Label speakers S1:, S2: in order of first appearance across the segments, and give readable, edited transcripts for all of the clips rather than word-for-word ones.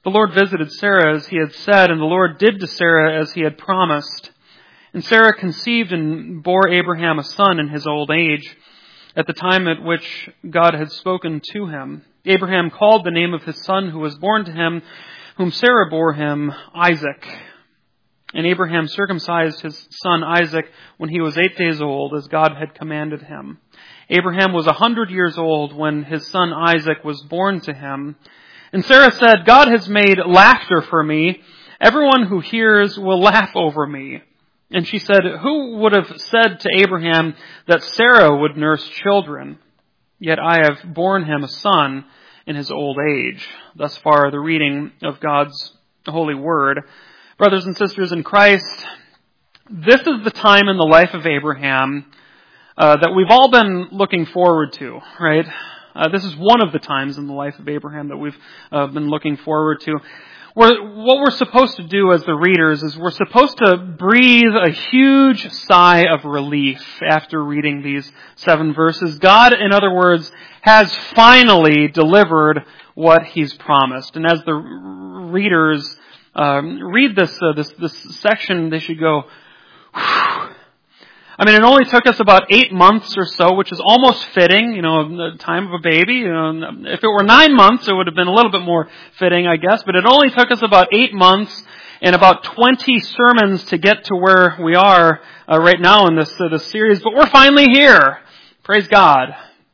S1: The Lord visited Sarah as he had said, and the Lord did to Sarah as he had promised. And Sarah conceived and bore Abraham a son in his old age, at the time at which God had spoken to him. Abraham called the name of his son who was born to him, whom Sarah bore him, Isaac. And Abraham circumcised his son Isaac when he was 8 days old, as God had commanded him. Abraham was 100 years old when his son Isaac was born to him. And Sarah said, God has made laughter for me. Everyone who hears will laugh over me. And she said, who would have said to Abraham that Sarah would nurse children? Yet I have borne him a son in his old age. Thus far, the reading of God's holy word. Brothers and sisters in Christ, this is the time in the life of Abraham that we've all been looking forward to, right? This is one of the times in the life of Abraham that we've been looking forward to. What we're supposed to do as the readers is we're supposed to breathe a huge sigh of relief after reading these 7 verses. God, in other words, has finally delivered what He's promised. And as the readers read this section, they should go, whew. I mean, it only took us about 8 months or so, which is almost fitting, the time of a baby. If it were 9 months, it would have been a little bit more fitting, I guess. But it only took us about 8 months and about 20 sermons to get to where we are right now in this series. But we're finally here. Praise God.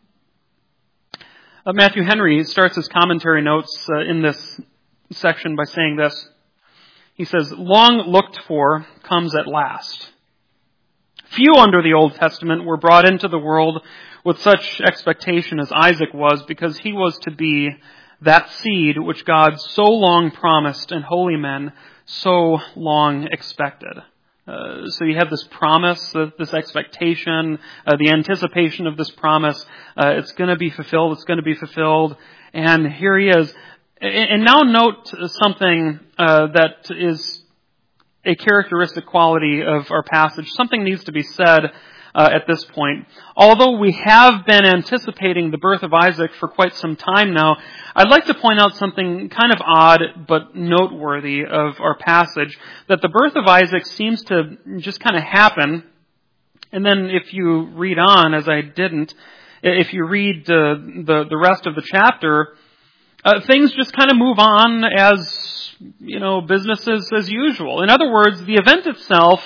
S1: Matthew Henry starts his commentary notes in this section by saying this. He says, long looked for comes at last. Few under the Old Testament were brought into the world with such expectation as Isaac was, because he was to be that seed which God so long promised and holy men so long expected. So you have this promise, this expectation, the anticipation of this promise. It's going to be fulfilled. It's going to be fulfilled. And here he is. And now note something that is a characteristic quality of our passage. Something needs to be said at this point. Although we have been anticipating the birth of Isaac for quite some time now, I'd like to point out something kind of odd but noteworthy of our passage, that the birth of Isaac seems to just kind of happen, and then if you read on, as I didn't, if you read the rest of the chapter, things just kind of move on as business as usual. In other words, the event itself,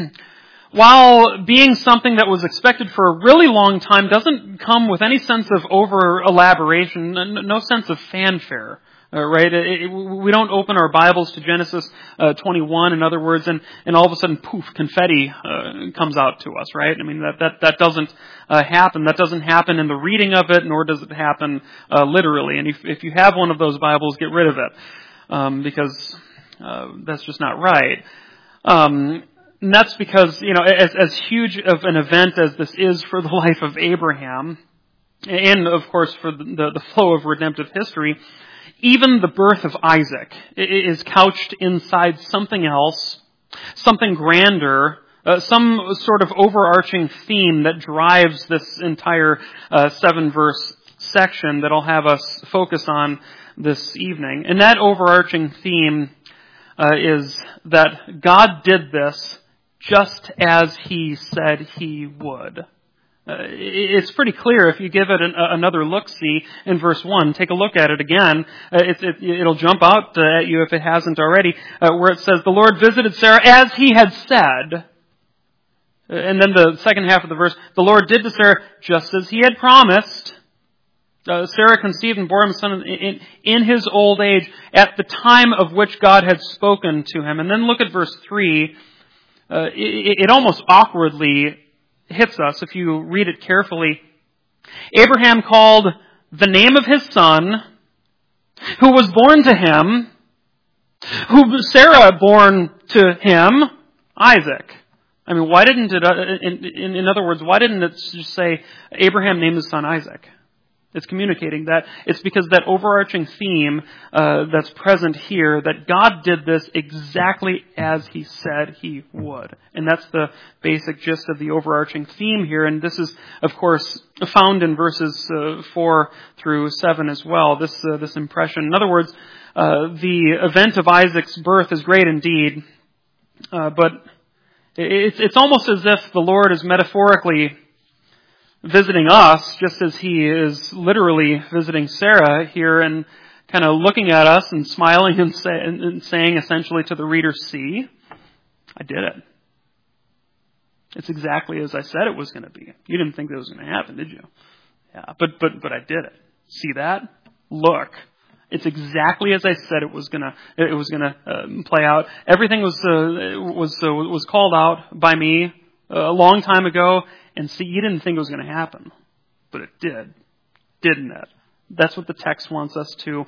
S1: while being something that was expected for a really long time, doesn't come with any sense of over-elaboration, no sense of fanfare, right? We don't open our Bibles to Genesis 21, in other words, and all of a sudden, poof, confetti comes out to us, right? I mean, that doesn't happen. That doesn't happen in the reading of it, nor does it happen literally. And if you have one of those Bibles, get rid of it. Because that's just not right. And that's because, as huge of an event as this is for the life of Abraham, and of course for the flow of redemptive history, even the birth of Isaac is couched inside something else, something grander, some sort of overarching theme that drives this entire 7-verse section that I'll have us focus on this evening. And that overarching theme is that God did this just as He said He would. It's pretty clear if you give it another look-see in verse 1. Take a look at it again. It'll jump out at you if it hasn't already, where it says, the Lord visited Sarah as He had said. And then the second half of the verse, the Lord did to Sarah just as He had promised. Sarah conceived and bore him a son in his old age at the time of which God had spoken to him. And then look at verse 3. It almost awkwardly hits us if you read it carefully. Abraham called the name of his son, who was born to him, who Sarah born to him, Isaac. I mean, why didn't it, in other words, why didn't it just say Abraham named his son Isaac? It's communicating that. It's because that overarching theme that's present here, that God did this exactly as He said He would. And that's the basic gist of the overarching theme here. And this is, of course, found in verses 4 through 7 as well, this impression. In other words, the event of Isaac's birth is great indeed, but it's almost as if the Lord is metaphorically visiting us, just as He is literally visiting Sarah here, and kind of looking at us and smiling and saying essentially to the reader, "See, I did it. It's exactly as I said it was going to be. You didn't think that was going to happen, did you? Yeah, but I did it. See that? Look, it's exactly as I said it was going to play out. Everything was called out by me a long time ago, and see, you didn't think it was going to happen, but it did, didn't it?" That's what the text wants us to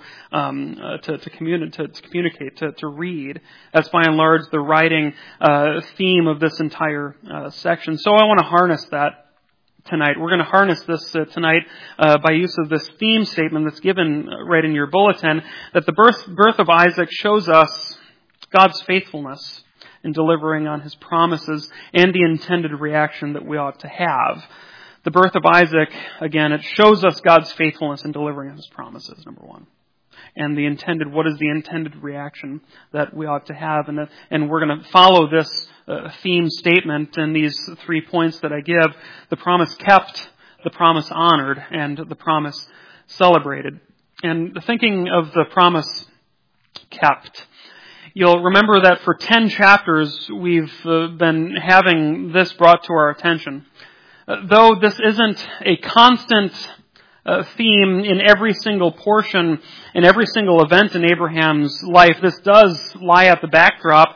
S1: communicate, to read. That's by and large the writing theme of this entire section. So I want to harness that tonight. We're going to harness this tonight by use of this theme statement that's given right in your bulletin, that the birth of Isaac shows us God's faithfulness in delivering on His promises and the intended reaction that we ought to have. The birth of Isaac, again, it shows us God's faithfulness in delivering on His promises, number one. And what is the intended reaction that we ought to have? And we're going to follow this theme statement in these 3 points that I give: the promise kept, the promise honored, and the promise celebrated. And thinking of the promise kept, you'll remember that for 10 chapters we've been having this brought to our attention. Though this isn't a constant theme in every single portion, in every single event in Abraham's life, this does lie at the backdrop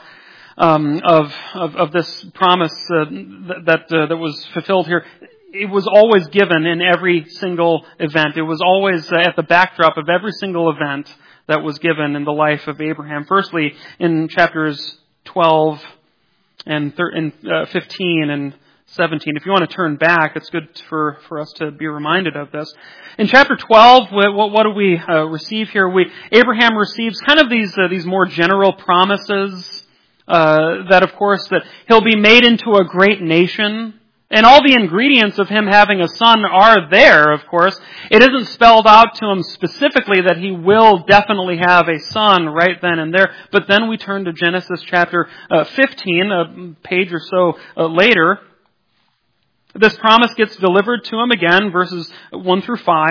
S1: of this promise that was fulfilled here. It was always given in every single event. It was always at the backdrop of every single event that was given in the life of Abraham. Firstly, in chapters 12 and 15 and 17. If you want to turn back, it's good for us to be reminded of this. In chapter 12, what do we receive here? Abraham receives kind of these more general promises that, of course, that he'll be made into a great nation. And all the ingredients of him having a son are there, of course. It isn't spelled out to him specifically that he will definitely have a son right then and there. But then we turn to Genesis chapter 15, a page or so later. This promise gets delivered to him again, verses 1 through 5.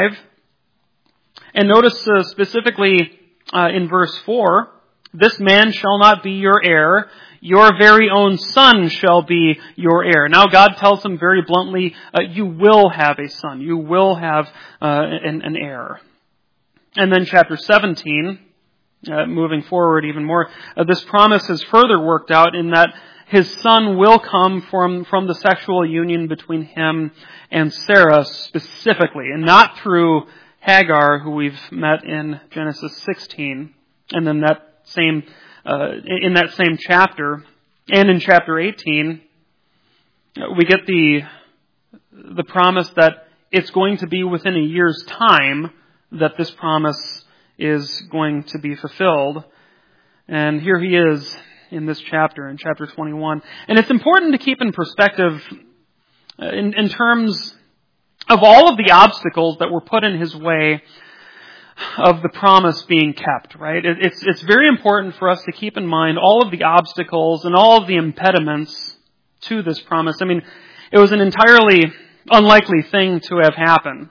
S1: And notice specifically in verse 4, "This man shall not be your heir. Your very own son shall be your heir." Now God tells him very bluntly, you will have a son. You will have an heir. And then chapter 17, moving forward even more, this promise is further worked out in that his son will come from the sexual union between him and Sarah specifically, and not through Hagar, who we've met in Genesis 16. And then in that same chapter, and in chapter 18, we get the promise that it's going to be within a year's time that this promise is going to be fulfilled. And here he is in this chapter, in chapter 21. And it's important to keep in perspective in terms of all of the obstacles that were put in his way of the promise being kept, right? It's very important for us to keep in mind all of the obstacles and all of the impediments to this promise. I mean, it was an entirely unlikely thing to have happened.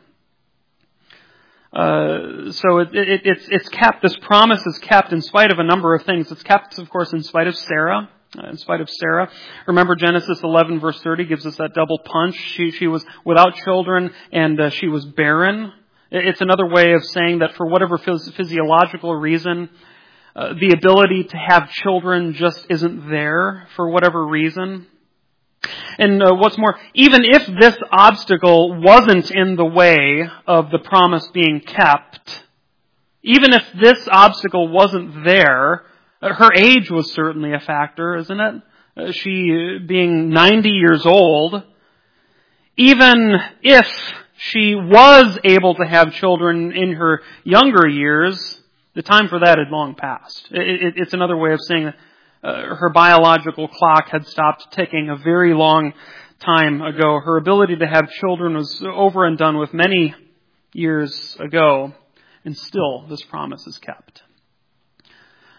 S1: So it's kept. This promise is kept in spite of a number of things. It's kept, of course, in spite of Sarah. Remember Genesis 11 verse 30 gives us that double punch. She was without children and she was barren. It's another way of saying that for whatever physiological reason, the ability to have children just isn't there for whatever reason. And what's more, even if this obstacle wasn't in the way of the promise being kept, even if this obstacle wasn't there, her age was certainly a factor, isn't it? She being 90 years old, even if she was able to have children in her younger years, the time for that had long passed. It's another way of saying that her biological clock had stopped ticking a very long time ago. Her ability to have children was over and done with many years ago, and still this promise is kept.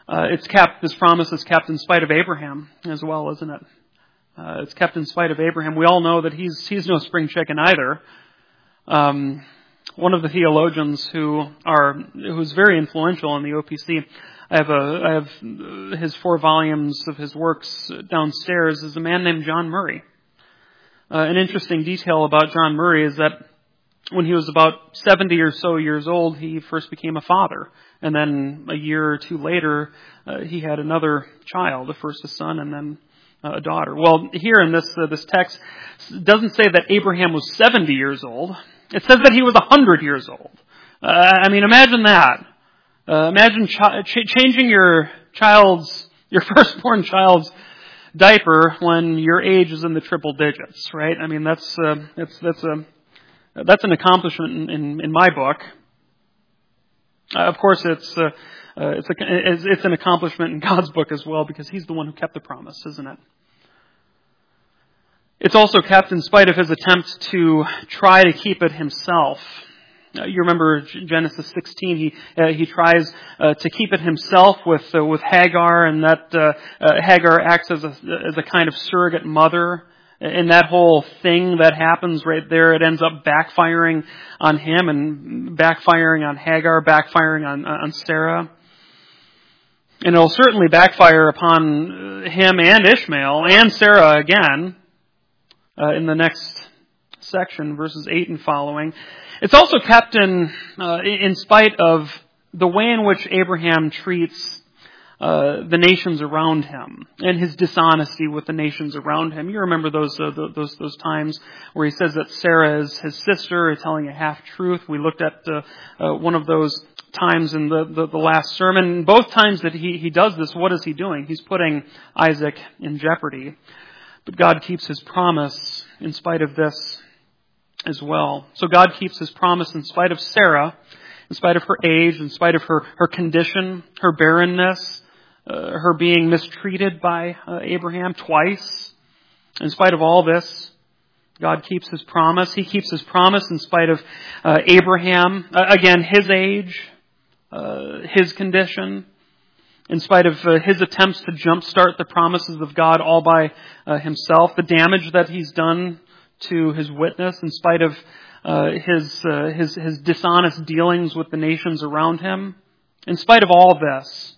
S1: This promise is kept in spite of Abraham as well, isn't it? It's kept in spite of Abraham. We all know that he's no spring chicken either. One of the theologians who's very influential in the OPC, I have his 4 volumes of his works downstairs, is a man named John Murray. An interesting detail about John Murray is that when he was about 70 or so years old, he first became a father. And then a year or two later, he had another child, first a son and then a daughter. Well, here in this text, it doesn't say that Abraham was 70 years old. It says that he was 100 years old. Imagine that. Imagine changing your firstborn child's diaper when your age is in the triple digits, right? That's an accomplishment in my book. Of course, it's an accomplishment in God's book as well, because He's the one who kept the promise, isn't it? It's also kept in spite of his attempt to try to keep it himself. You remember Genesis 16. He tries to keep it himself with Hagar, and that Hagar acts as a kind of surrogate mother. And that whole thing that happens right there, it ends up backfiring on him and backfiring on Hagar, backfiring on Sarah. And it'll certainly backfire upon him and Ishmael and Sarah again in the next section, verses 8 and following. It's also kept in spite of the way in which Abraham treats the nations around him and his dishonesty with the nations around him. You remember those times where he says that Sarah is his sister, telling a half truth. We looked at one of those times in the last sermon. Both times that he does this, what is he doing? He's putting Isaac in jeopardy. But God keeps His promise in spite of this as well. So God keeps His promise in spite of Sarah, in spite of her age, in spite of her condition, her barrenness, her being mistreated by Abraham twice. In spite of all this, God keeps His promise. He keeps His promise in spite of Abraham, again, his age, his condition, in spite of his attempts to jumpstart the promises of God all by himself, the damage that he's done to his witness, in spite of his dishonest dealings with the nations around him. In spite of all this,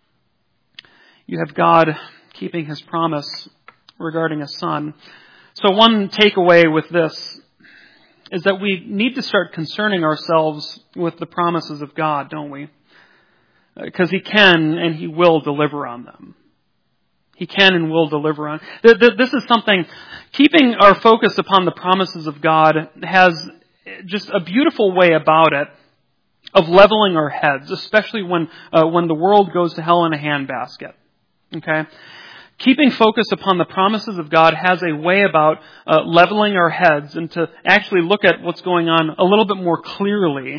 S1: you have God keeping His promise regarding a son. So one takeaway with this is that we need to start concerning ourselves with the promises of God, don't we? Because He can and He will deliver on them. He can and will deliver on. This is something, keeping our focus upon the promises of God has just a beautiful way about it of leveling our heads, especially when the world goes to hell in a handbasket. Okay? Keeping focus upon the promises of God has a way about leveling our heads and to actually look at what's going on a little bit more clearly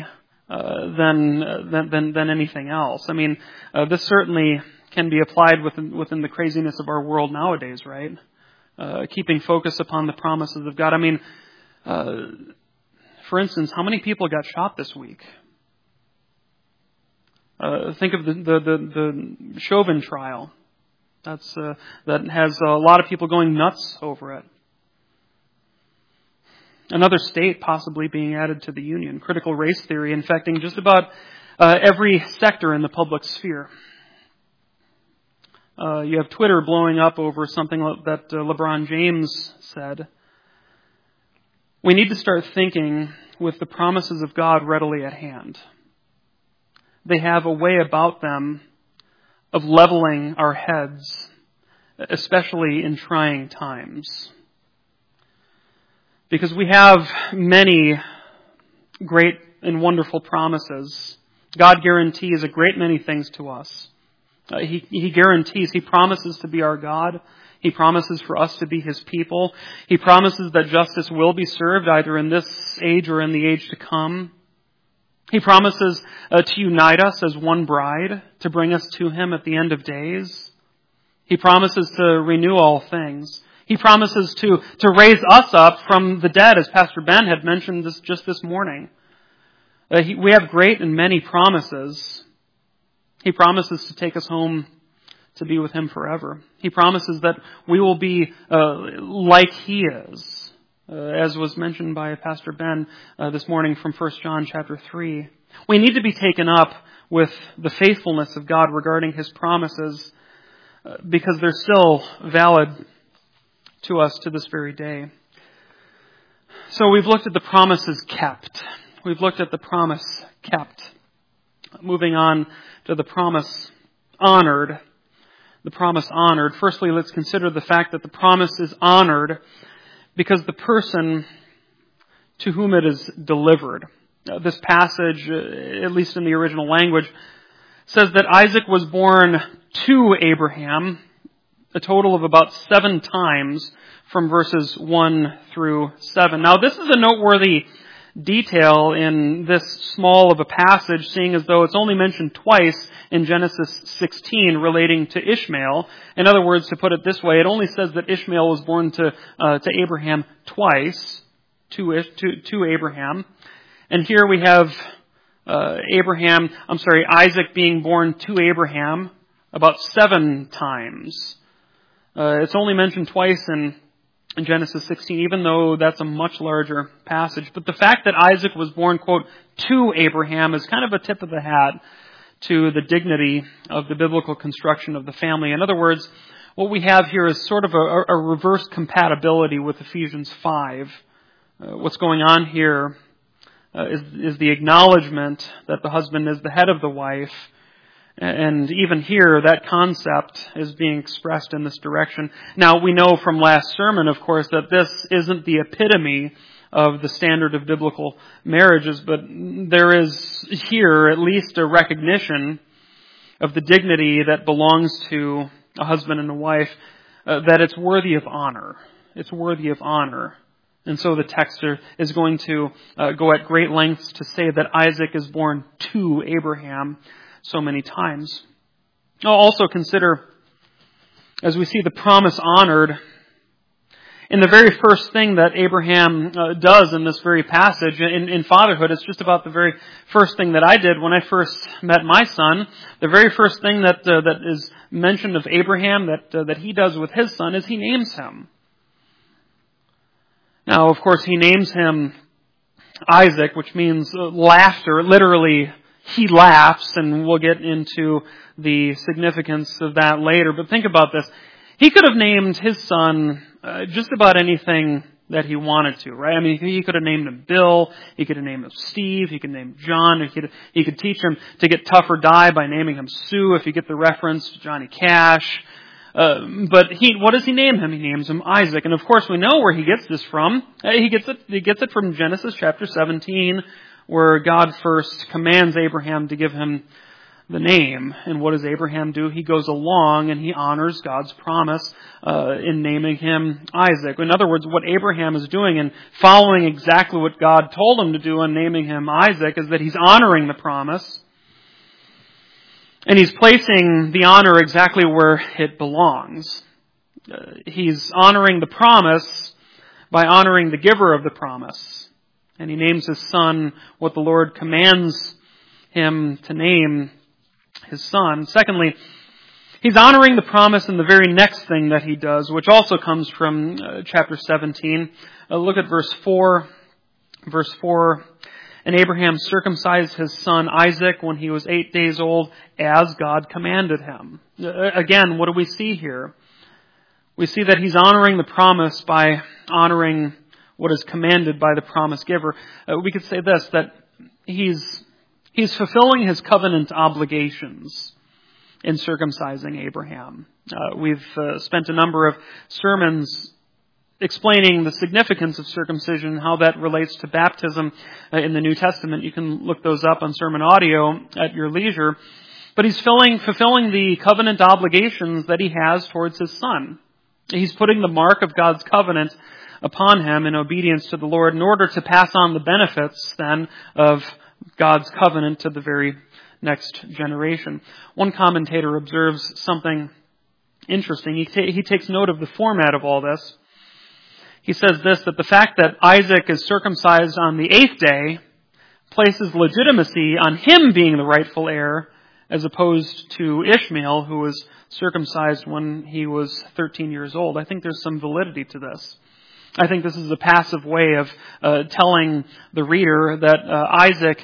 S1: than anything else. This certainly can be applied within the craziness of our world nowadays, right? Keeping focus upon the promises of God. For instance, how many people got shot this week? Think of the Chauvin trial. That has a lot of people going nuts over it. Another state possibly being added to the Union. Critical race theory infecting just about every sector in the public sphere. You have Twitter blowing up over something that LeBron James said. We need to start thinking with the promises of God readily at hand. They have a way about them of leveling our heads, especially in trying times. Because we have many great and wonderful promises. God guarantees a great many things to us. He guarantees, He promises to be our God. He promises for us to be His people. He promises that justice will be served either in this age or in the age to come. He promises to unite us as one bride, to bring us to Him at the end of days. He promises to renew all things. He promises to raise us up from the dead, as Pastor Ben had mentioned just this morning. We have great and many promises. He promises to take us home to be with Him forever. He promises that we will be like He is, as was mentioned by Pastor Ben this morning from 1 John chapter 3. We need to be taken up with the faithfulness of God regarding His promises because they're still valid to us to this very day. So we've looked at the promises kept. We've looked at the promise kept. Moving on to the promise honored. The promise honored. Firstly, let's consider the fact that the promise is honored because the person to whom it is delivered. This passage, at least in the original language, says that Isaac was born to Abraham a total of about 7 times from verses 1 through 7. Now, this is a noteworthy detail in this small of a passage, seeing as though it's only mentioned twice in Genesis 16 relating to Ishmael. In other words, to put it this way, it only says that Ishmael was born to Abraham twice, to Abraham. And here we have Isaac being born to Abraham about 7 times. It's only mentioned twice in Genesis 16, even though that's a much larger passage. But the fact that Isaac was born, quote, to Abraham is kind of a tip of the hat to the dignity of the biblical construction of the family. In other words, what we have here is sort of a reverse compatibility with Ephesians 5. What's going on here is the acknowledgement that the husband is the head of the wife. And even here, that concept is being expressed in this direction. Now, we know from last sermon, of course, that this isn't the epitome of the standard of biblical marriages, but there is here at least a recognition of the dignity that belongs to a husband and a wife, that it's worthy of honor. It's worthy of honor. And so the text is going to go at great lengths to say that Isaac is born to Abraham so many times. I'll also consider, as we see the promise honored, in the very first thing that Abraham does in this very passage, in fatherhood, it's just about the very first thing that I did when I first met my son. The very first thing that is mentioned of Abraham that he does with his son is he names him. Now, of course, he names him Isaac, which means laughter. Literally, he laughs, and we'll get into the significance of that later. But think about this. He could have named his son just about anything that he wanted to, right? I mean, he could have named him Bill. He could have named him Steve. He could name him John. He could teach him to get tough or die by naming him Sue, if you get the reference to Johnny Cash. But what does he name him? He names him Isaac. And of course, we know where he gets this from. He gets it from Genesis chapter 17, where God first commands Abraham to give him the name. And what does Abraham do? He goes along and he honors God's promise in naming him Isaac. In other words, what Abraham is doing in following exactly what God told him to do in naming him Isaac is that he's honoring the promise. And he's placing the honor exactly where it belongs. He's honoring the promise by honoring the giver of the promise. And he names his son what the Lord commands him to name his son. Secondly, he's honoring the promise in the very next thing that he does, which also comes from chapter 17. Look at verse 4. Verse 4, and Abraham circumcised his son Isaac when he was 8 days old, as God commanded him. Again, what do we see here? We see that he's honoring the promise by honoring what is commanded by the promise giver. We could say this, that he's fulfilling his covenant obligations in circumcising Abraham. We've spent a number of sermons explaining the significance of circumcision and how that relates to baptism in the New Testament. You can look those up on sermon audio at your leisure. But he's fulfilling the covenant obligations that he has towards his son. He's putting the mark of God's covenant upon him in obedience to the Lord in order to pass on the benefits then of God's covenant to the very next generation. One commentator observes something interesting. He takes note of the format of all this. He says this, that the fact that Isaac is circumcised on the 8th day places legitimacy on him being the rightful heir, as opposed to Ishmael, who was circumcised when he was 13 years old. I think there's some validity to this. I think this is a passive way of telling the reader that Isaac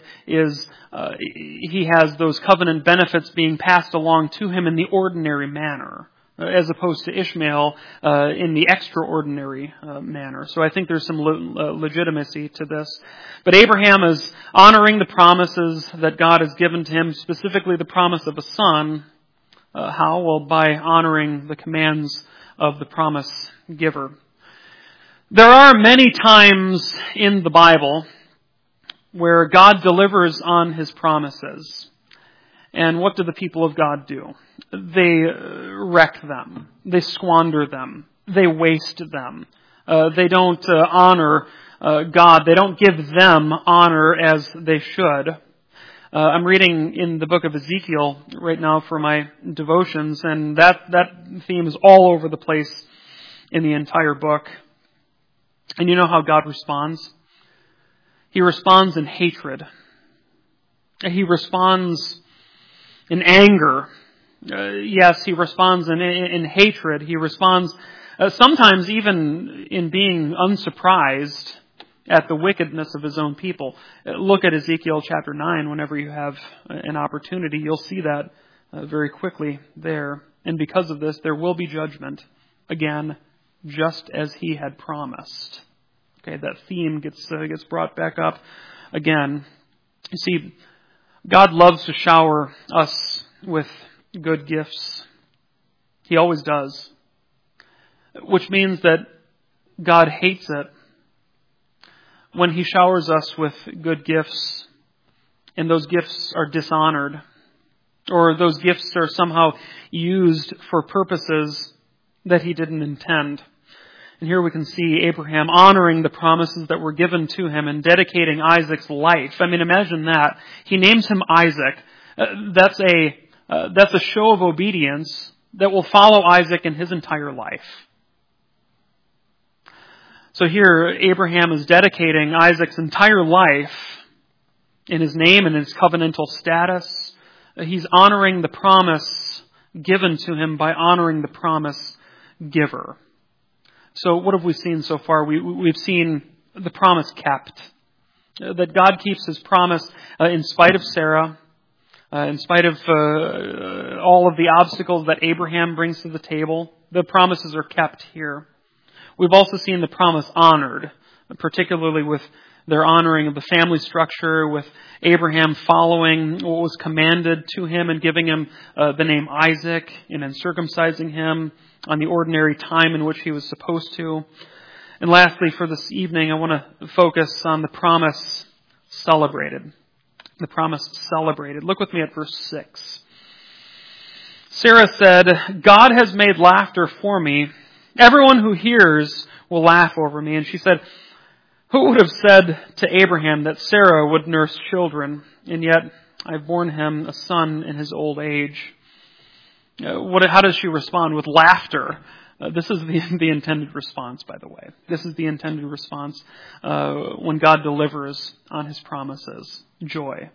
S1: he has those covenant benefits being passed along to him in the ordinary manner, as opposed to Ishmael in the extraordinary manner. So I think there's some legitimacy to this. But Abraham is honoring the promises that God has given to him, specifically the promise of a son. How? Well, by honoring the commands of the promise giver. There are many times in the Bible where God delivers on His promises. And what do the people of God do? They wreck them. They squander them. They waste them. They don't honor God. They don't give them honor as they should. I'm reading in the book of Ezekiel right now for my devotions, and that theme is all over the place in the entire book. And you know how God responds? He responds in hatred. He responds in anger. Yes, He responds in hatred. He responds sometimes even in being unsurprised at the wickedness of His own people. Look at Ezekiel chapter 9 whenever you have an opportunity. You'll see that very quickly there. And because of this, there will be judgment again, just as He had promised. Okay, that theme gets brought back up again. You see, God loves to shower us with good gifts. He always does. Which means that God hates it when He showers us with good gifts and those gifts are dishonored, or those gifts are somehow used for purposes that He didn't intend. And here we can see Abraham honoring the promises that were given to him and dedicating Isaac's life. I mean, imagine that. He names him Isaac. That's a show of obedience that will follow Isaac in his entire life. So here, Abraham is dedicating Isaac's entire life in his name and his covenantal status. He's honoring the promise given to him by honoring the promise giver. So what have we seen so far? We've seen the promise kept. That God keeps His promise in spite of Sarah, in spite of all of the obstacles that Abraham brings to the table. The promises are kept here. We've also seen the promise honored, particularly with their honoring of the family structure, with Abraham following what was commanded to him and giving him the name Isaac, and then circumcising him on the ordinary time in which he was supposed to. And lastly, for this evening, I want to focus on the promise celebrated. The promise celebrated. Look with me at verse 6. Sarah said, "God has made laughter for me. Everyone who hears will laugh over me." And she said, "Who would have said to Abraham that Sarah would nurse children? And yet I've borne him a son in his old age." How does she respond? With laughter. This is the intended response, by the way. This is the intended response when God delivers on His promises. Joy.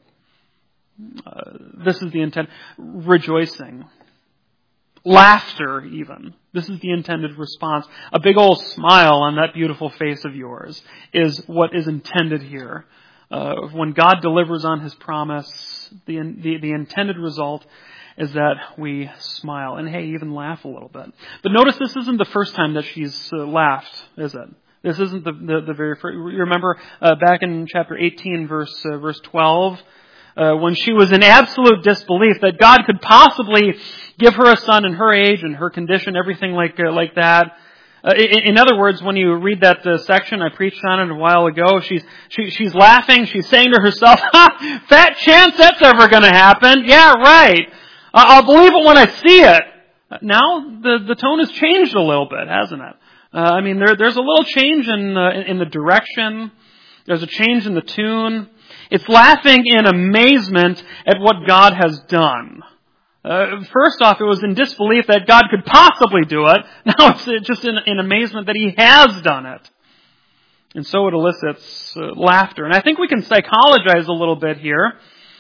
S1: This is the intent. Rejoicing. Laughter, even. This is the intended response. A big old smile on that beautiful face of yours is what is intended here. When God delivers on His promise, the intended result is that we smile. And hey, even laugh a little bit. But notice this isn't the first time that she's laughed, is it? This isn't the very first. You remember back in chapter 18, verse 12, when she was in absolute disbelief that God could possibly give her a son in her age and her condition, everything like that. In other words, when you read that section, I preached on it a while ago, she's laughing, she's saying to herself, "Ha! Fat chance that's ever going to happen. Yeah, right. I'll believe it when I see it." Now the tone has changed a little bit, hasn't it? I mean, there's a little change in the direction. There's a change in the tune. It's laughing in amazement at what God has done. First off, it was in disbelief that God could possibly do it. Now it's just in amazement that He has done it. And so it elicits laughter. And I think we can psychologize a little bit here.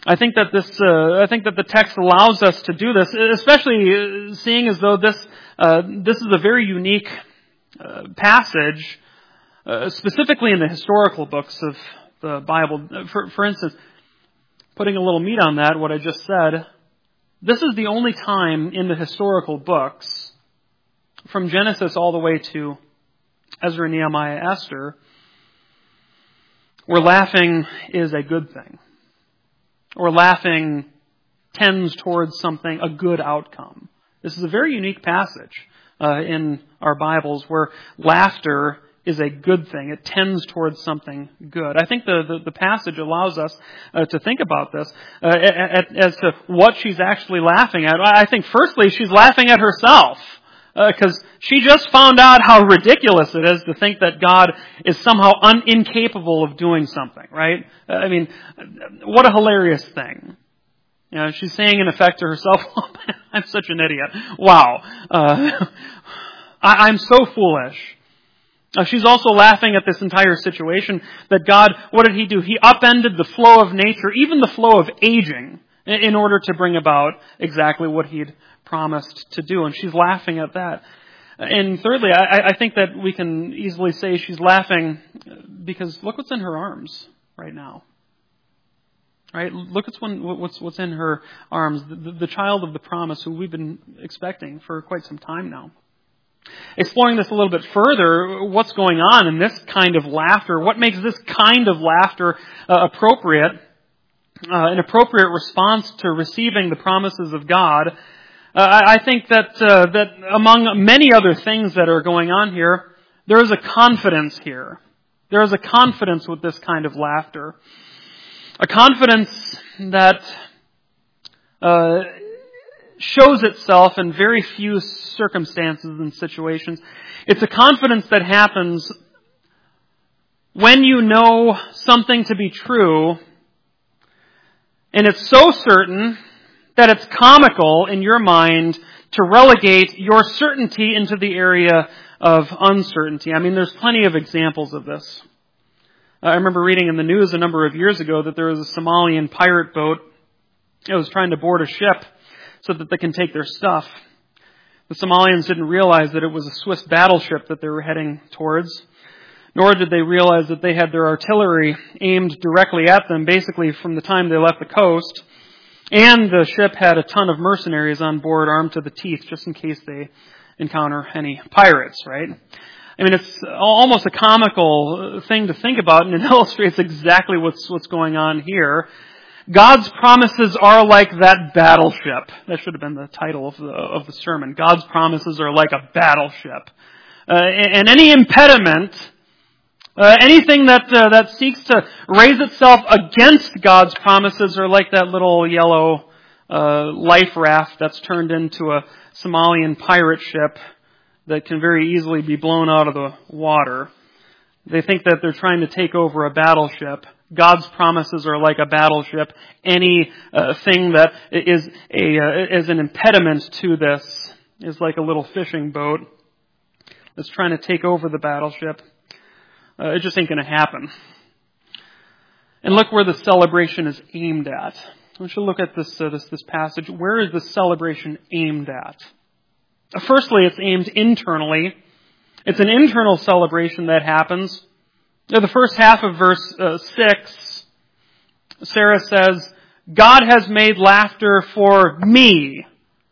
S1: I think that the text allows us to do this, especially seeing as though this is a very unique passage, specifically in the historical books of the Bible. For instance, putting a little meat on that, what I just said, this is the only time in the historical books, from Genesis all the way to Ezra, Nehemiah, Esther, where laughing is a good thing. Or laughing tends towards something, a good outcome. This is a very unique passage in our Bibles where laughter is a good thing. It tends towards something good. I think the passage allows us to think about this as to what she's actually laughing at. I think firstly she's laughing at herself. Because she just found out how ridiculous it is to think that God is somehow incapable of doing something, right? I mean, what a hilarious thing. You know, she's saying in effect to herself, oh, man, I'm such an idiot. Wow. I'm so foolish. She's also laughing at this entire situation that God, what did He do? He upended the flow of nature, even the flow of aging, in order to bring about exactly what He'd promised to do, and she's laughing at that. And thirdly, I think that we can easily say she's laughing because look what's in her arms right now. Right? Look at what's in her arms. The child of the promise who we've been expecting for quite some time now. Exploring this a little bit further, what's going on in this kind of laughter? What makes this kind of laughter appropriate? An appropriate response to receiving the promises of God. I think that among many other things that are going on here, there is a confidence here. There is a confidence with this kind of laughter. A confidence that shows itself in very few circumstances and situations. It's a confidence that happens when you know something to be true, and it's so certain that it's comical in your mind to relegate your certainty into the area of uncertainty. I mean, there's plenty of examples of this. I remember reading in the news a number of years ago that there was a Somalian pirate boat that was trying to board a ship so that they can take their stuff. The Somalians didn't realize that it was a Swiss battleship that they were heading towards, nor did they realize that they had their artillery aimed directly at them, basically from the time they left the coast. And the ship had a ton of mercenaries on board, armed to the teeth, just in case they encounter any pirates, right? I mean, it's almost a comical thing to think about, and it illustrates exactly what's going on here. God's promises are like that battleship. That should have been the title of the sermon. God's promises are like a battleship. And any impediment, anything that seeks to raise itself against God's promises are like that little yellow life raft that's turned into a Somalian pirate ship that can very easily be blown out of the water. They think that they're trying to take over a battleship. God's promises are like a battleship. Any thing that is an impediment to this is like a little fishing boat that's trying to take over the battleship. It just ain't going to happen. And look where the celebration is aimed at. I want you to look at this passage. Where is the celebration aimed at? Firstly, it's aimed internally. It's an internal celebration that happens. The first half of verse 6, Sarah says, God has made laughter for me.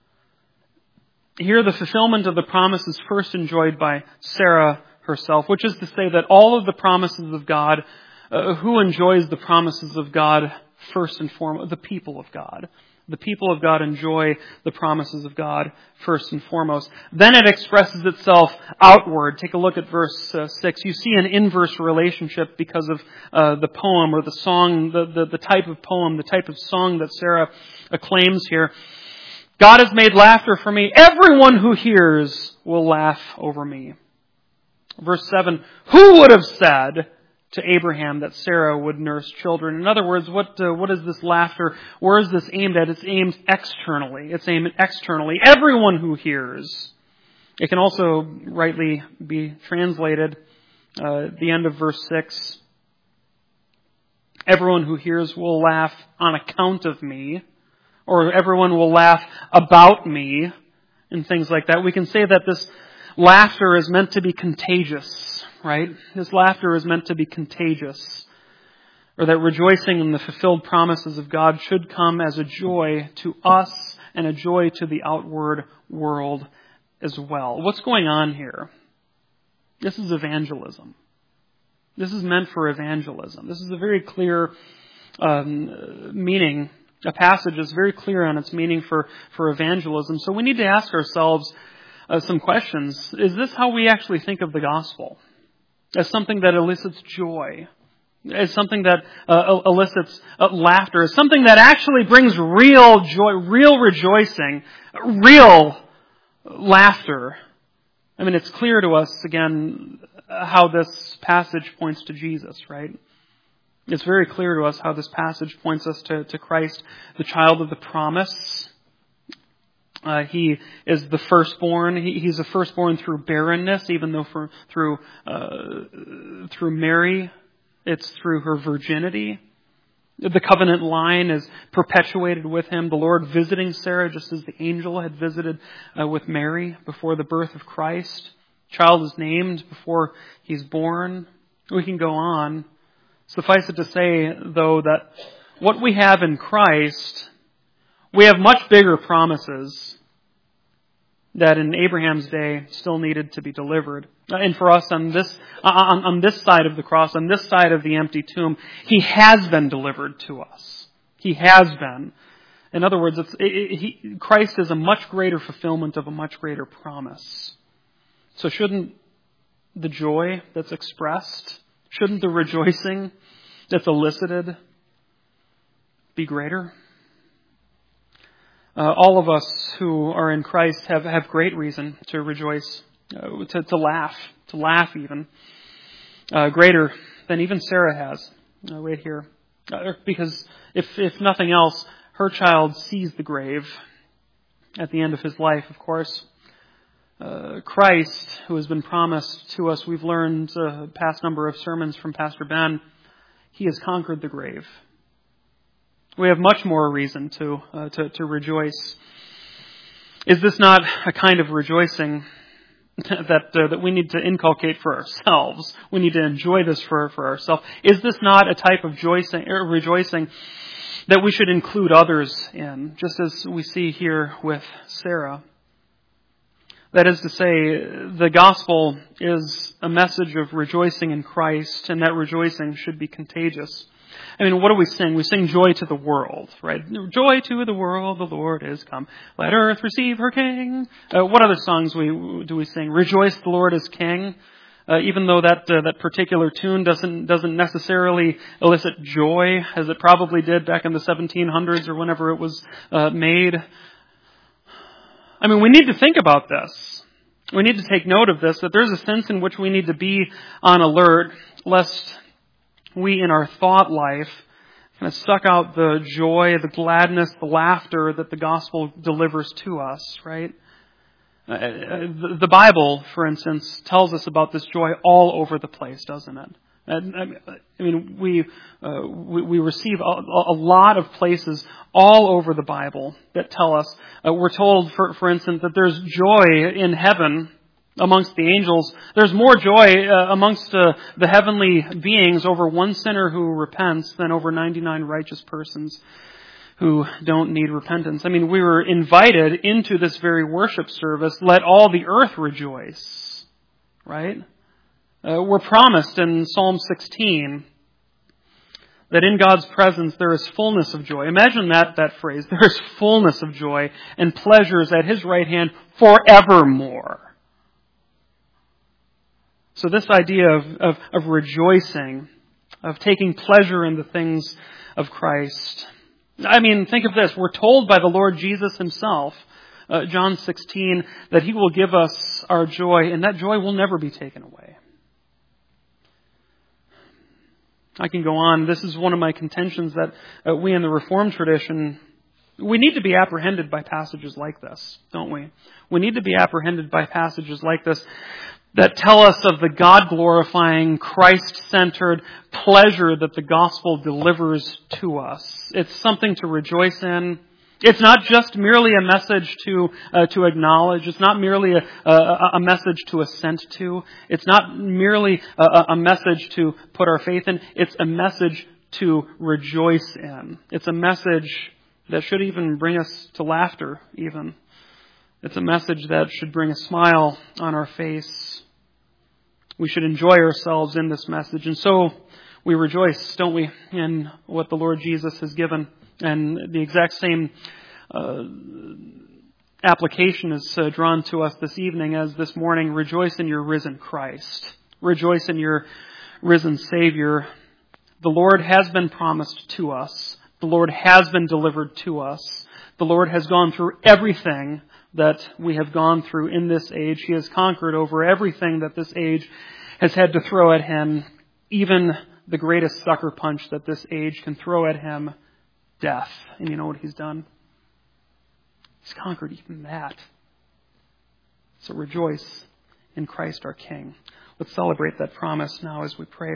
S1: Here the fulfillment of the promise is first enjoyed by Sarah herself, which is to say that all of the promises of God, who enjoys the promises of God first and foremost? The people of God. The people of God enjoy the promises of God first and foremost. Then it expresses itself outward. Take a look at verse 6. You see an inverse relationship because of the poem or the song, the type of poem, the type of song that Sarah acclaims here. God has made laughter for me. Everyone who hears will laugh over me. Verse 7, who would have said to Abraham that Sarah would nurse children? In other words, what is this laughter? Where is this aimed at? It's aimed externally. It's aimed externally. Everyone who hears. It can also rightly be translated at the end of verse 6. everyone who hears will laugh on account of me, or everyone will laugh about me, and things like that. We can say that this laughter is meant to be contagious, right? This laughter is meant to be contagious. Or that rejoicing in the fulfilled promises of God should come as a joy to us and a joy to the outward world as well. What's going on here? This is evangelism. This is meant for evangelism. This is a very clear meaning. A passage is very clear on its meaning for evangelism. So we need to ask ourselves some questions. Is this how we actually think of the gospel? As something that elicits joy? As something that elicits laughter? As something that actually brings real joy, real rejoicing, real laughter? I mean, it's clear to us, again, how this passage points to Jesus, right? It's very clear to us how this passage points us to Christ, the child of the promise. He is the firstborn. He's the firstborn through barrenness, even though through Mary, it's through her virginity. The covenant line is perpetuated with him. The Lord visiting Sarah just as the angel had visited with Mary before the birth of Christ. Child is named before he's born. We can go on. Suffice it to say, though, that what we have in Christ, we have much bigger promises that in Abraham's day still needed to be delivered. And for us on this side of the cross, on this side of the empty tomb, He has been delivered to us. He has been. In other words, Christ is a much greater fulfillment of a much greater promise. So shouldn't the joy that's expressed, shouldn't the rejoicing that's elicited be greater? All of us who are in Christ have great reason to rejoice, to laugh even, greater than even Sarah has right here. Because if nothing else, her child sees the grave at the end of his life, of course. Christ, who has been promised to us, we've learned a past number of sermons from Pastor Ben, He has conquered the grave. We have much more reason to rejoice. Is this not a kind of rejoicing that we need to inculcate for ourselves? We need to enjoy this for ourselves. Is this not a type of rejoicing that we should include others in, just as we see here with Sarah? That is to say, the gospel is a message of rejoicing in Christ, and that rejoicing should be contagious. I mean, what do we sing? We sing joy to the world, right? Joy to the world, the Lord is come. Let earth receive her King. What other songs do we sing? Rejoice, the Lord is King. Even though that particular tune doesn't necessarily elicit joy, as it probably did back in the 1700s or whenever it was made. I mean, we need to think about this. We need to take note of this, that there's a sense in which we need to be on alert, lest we in our thought life kind of suck out the joy, the gladness, the laughter that the gospel delivers to us, right? The Bible, for instance, tells us about this joy all over the place, doesn't it? I mean, we receive a lot of places all over the Bible that tell us. We're told, for instance, that there's joy in heaven amongst the angels. There's more joy amongst the heavenly beings over one sinner who repents than over 99 righteous persons who don't need repentance. I mean, we were invited into this very worship service. Let all the earth rejoice, right? We're promised in Psalm 16 that in God's presence there is fullness of joy. Imagine that phrase. There is fullness of joy and pleasures at His right hand forevermore. So this idea of rejoicing, of taking pleasure in the things of Christ. I mean, think of this. We're told by the Lord Jesus Himself, John 16, that He will give us our joy, and that joy will never be taken away. I can go on. This is one of my contentions that we in the Reformed tradition, we need to be apprehended by passages like this, don't we? We need to be apprehended by passages like this. that tell us of the God-glorifying, Christ-centered pleasure that the gospel delivers to us. It's something to rejoice in. It's not just merely a message to acknowledge. It's not merely a message to assent to. It's not merely a message to put our faith in. It's a message to rejoice in. It's a message that should even bring us to laughter, even. It's a message that should bring a smile on our face. We should enjoy ourselves in this message. And so we rejoice, don't we, in what the Lord Jesus has given. And the exact same application is drawn to us this evening as this morning. Rejoice in your risen Christ. Rejoice in your risen Savior. The Lord has been promised to us. The Lord has been delivered to us. The Lord has gone through everything that we have gone through in this age. He has conquered over everything that this age has had to throw at Him, even the greatest sucker punch that this age can throw at Him, death. And you know what He's done? He's conquered even that. So rejoice in Christ our King. Let's celebrate that promise now as we pray.